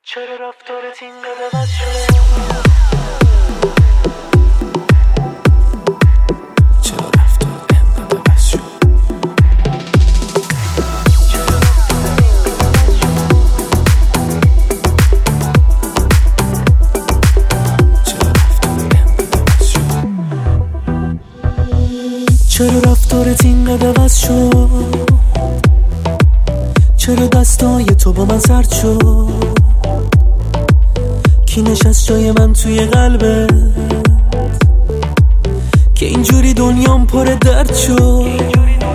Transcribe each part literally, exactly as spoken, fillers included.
چرا رفتارت اینقدر عوض شده؟ چرا رفتارت اینقدر عوض شد؟ چرا رفتارت اینقدر عوض شد؟ چرا دستای تو با من سرد شد؟ کی نشست جای من توی قلبت که اینجوری دنیام پر درد شد؟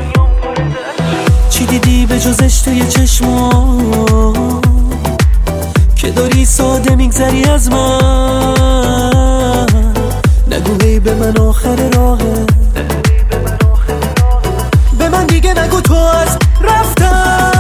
چی دیدی به جزش توی چشمام که داری ساده میگذری از من؟ نگو هی به من آخر راهه، به من دیگه نگو تو از رفتن.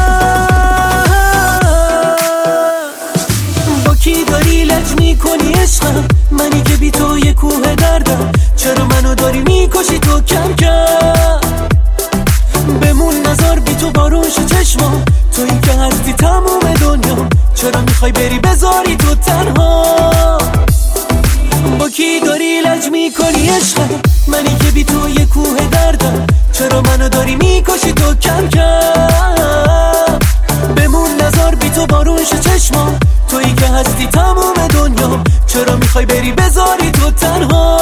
با کی داری لج میکنی عشقم؟ منی که بی تو یه کوه دردم. چرا منو داری میکشی تو کم کم؟ بمون نظر بی تو بارون شو چشمام، تویی که هستی تموم دنیا. چرا میخوای بری بذاری تو تنها؟ با کی داری لج میکنی عشقم؟ منی که بی تو یه کوه دردم. چرا منو داری میکشی تو کم کم؟ بمون نظر بی تو بارون شو چشمام، تویی که هستی تموم دنیا. چرا میخوای بری بذاری تو تنها؟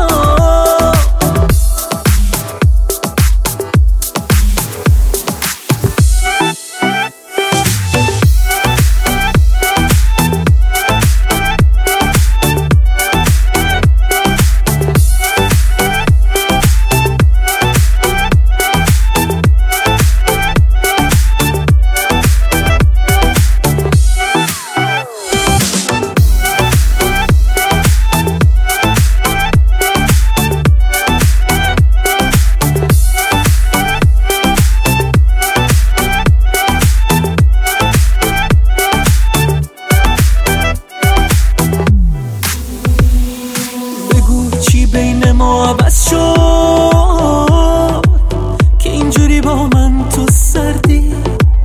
بین ما عوض شد که اینجوری با من تو سردی.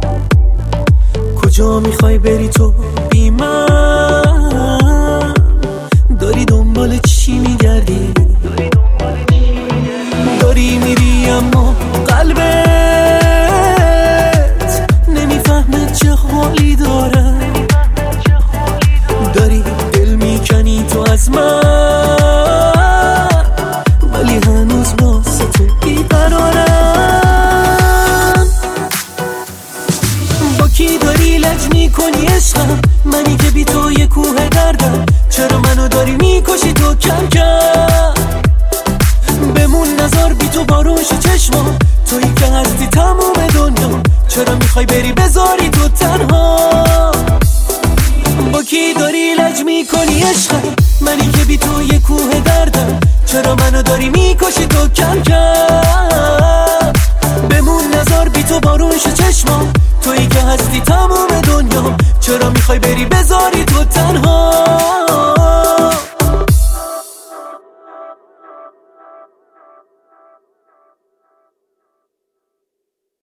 کجا میخوای بری تو بی من؟ داری دنبال چی میگردی؟ داری میری اما قلبت نمیفهمه چه حالی داره. داری دل میکنی تو از من، هنوز واسه تو بیقرارم. با کی داری لج میکنی عشقم؟ منی که بی تو یه کوه دردم. چرا منو داری میکشی تو کم کم؟ بمون نظر بی تو بارون شو چشمام، تویی که هستی تموم دنیا. چرا میخوای بری بذاری تو تنها؟ با کی داری لج میکنی عشقم؟ منی که بی تو یه کوه دردم. چرا منو داری میکشی تو کم کم؟ بمون نظر بی تو بارون شو چشمام، تویی که هستی تموم دنیا. چرا میخوای بری بذاری تو تنها؟